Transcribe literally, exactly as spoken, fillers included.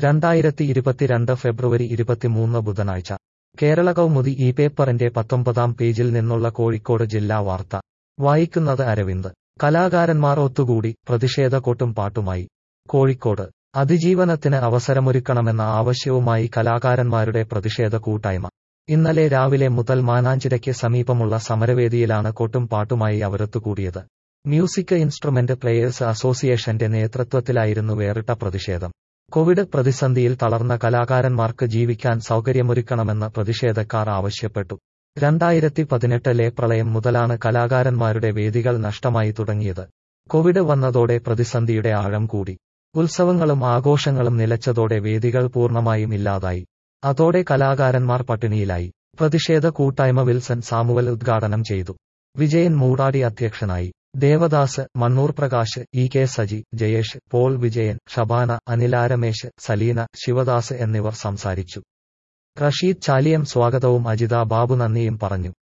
രണ്ടായിരത്തി ഇരുപത്തിരണ്ട് ഫെബ്രുവരി ഇരുപത്തിമൂന്ന് ബുധനാഴ്ച കേരള കൗമുദി ഈ പേപ്പറിന്റെ പത്തൊമ്പതാം പേജിൽ നിന്നുള്ള കോഴിക്കോട് ജില്ലാ വാർത്ത വായിക്കുന്നത് അരവിന്ദ്. കലാകാരന്മാർ ഒത്തുകൂടി, പ്രതിഷേധ കൊട്ടും പാട്ടുമായി. കോഴിക്കോട് അതിജീവനത്തിന് അവസരമൊരുക്കണമെന്ന ആവശ്യവുമായി കലാകാരന്മാരുടെ പ്രതിഷേധ കൂട്ടായ്മ ഇന്നലെ രാവിലെ മുതൽ മാനാഞ്ചിറയ്ക്ക് സമീപമുള്ള സമരവേദിയിലാണ് കൊട്ടും പാട്ടുമായി അവരൊത്തുകൂടിയത്. മ്യൂസിക് ഇൻസ്ട്രുമെന്റ് പ്ലേയേഴ്സ് അസോസിയേഷന്റെ നേതൃത്വത്തിലായിരുന്നു വേറിട്ട പ്രതിഷേധം. കോവിഡ് പ്രതിസന്ധിയിൽ തളർന്ന കലാകാരന്മാർക്ക് ജീവിക്കാൻ സൗകര്യമൊരുക്കണമെന്ന് പ്രതിഷേധക്കാർ ആവശ്യപ്പെട്ടു. രണ്ടായിരത്തി പതിനെട്ടിലെ പ്രളയം മുതലാണ് കലാകാരന്മാരുടെ വേദികൾ നഷ്ടമായി തുടങ്ങിയത്. കോവിഡ് വന്നതോടെ പ്രതിസന്ധിയുടെ ആഴം കൂടി. ഉത്സവങ്ങളും ആഘോഷങ്ങളും നിലച്ചതോടെ വേദികൾ പൂർണ്ണമായും ഇല്ലാതായി. അതോടെ കലാകാരന്മാർ പട്ടിണിയിലായി. പ്രതിഷേധ കൂട്ടായ്മ വിൽസൺ സാമുവൽ ഉദ്ഘാടനം ചെയ്തു. വിജയൻ മൂടാടി അധ്യക്ഷനായി. ദേവദാസ്, മണ്ണൂർ പ്രകാശ്, ഇ കെ സജി, ജയേഷ്, പോൾ വിജയൻ, ഷബാന, അനിലാരമേശ്, സലീന, ശിവദാസ് എന്നിവർ സംസാരിച്ചു. റഷീദ് ചാലിയം സ്വാഗതവും അജിത ബാബു നന്ദിയും പറഞ്ഞു.